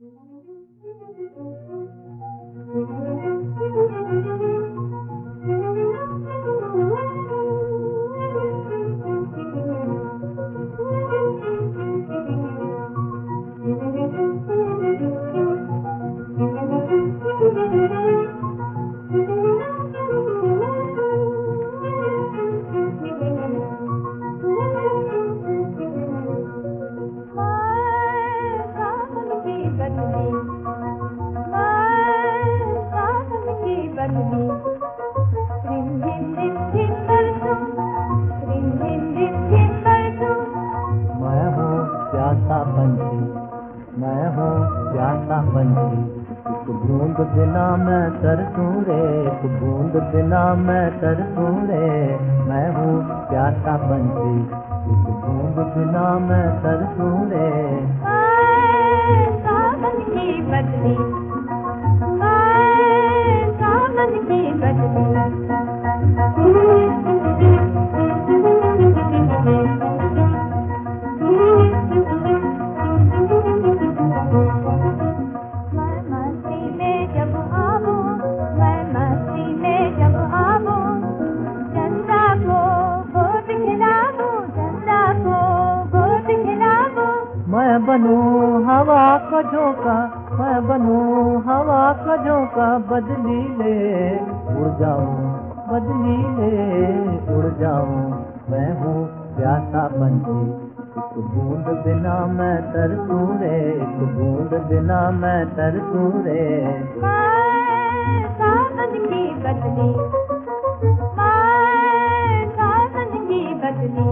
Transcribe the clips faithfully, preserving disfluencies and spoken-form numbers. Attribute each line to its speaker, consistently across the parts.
Speaker 1: मैं हूँ प्यासा पंछी, एक बूंद बिना मैं तरसूं रे, एक बूंद बिना मैं तरसूं रे। मैं हूँ प्यासा पंछी, एक बूंद बिना मैं तरसूं रे।
Speaker 2: मैं सावन की बदली, मैं सावन की बदली।
Speaker 1: मैं बनूं हवा का झोंका, मैं बनूं हवा का झोंका, बदली ले उड़ जाऊं, बदली ले उड़ जाऊं। मैं हूँ प्यासा पंछी, एक बूंद बिना मैं तरसूं रे, एक बूंद बिना मैं तरसूं रे।
Speaker 2: मैं सावन की बदली, मैं सावन की बदली।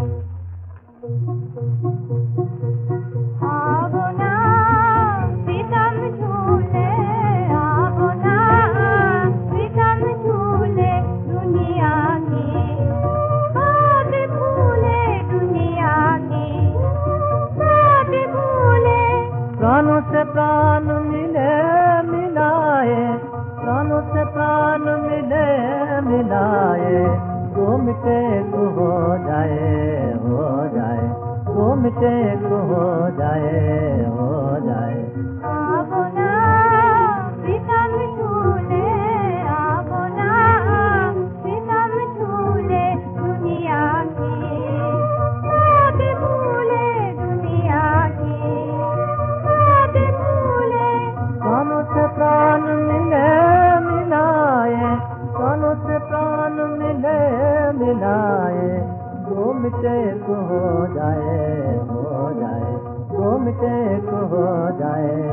Speaker 1: प्राणों से प्राण मिले मिलाए, प्राणों से प्राण मिले मिलाए, दो मिटे को हो जाए, हो जाए, दो मिटे को हो जाए, हो जाए।
Speaker 2: आवो ना प्रीतम झूले, आवो ना प्रीतम झूले, दुनिया की बात भूले, दुनिया की बात भूले।
Speaker 1: प्राणों से प्राण मिले मिलाए, प्राणों से प्राण मिले मिलाए, दो मिटे को हो जाए, हो जाए, दो मिटे को हो जाए।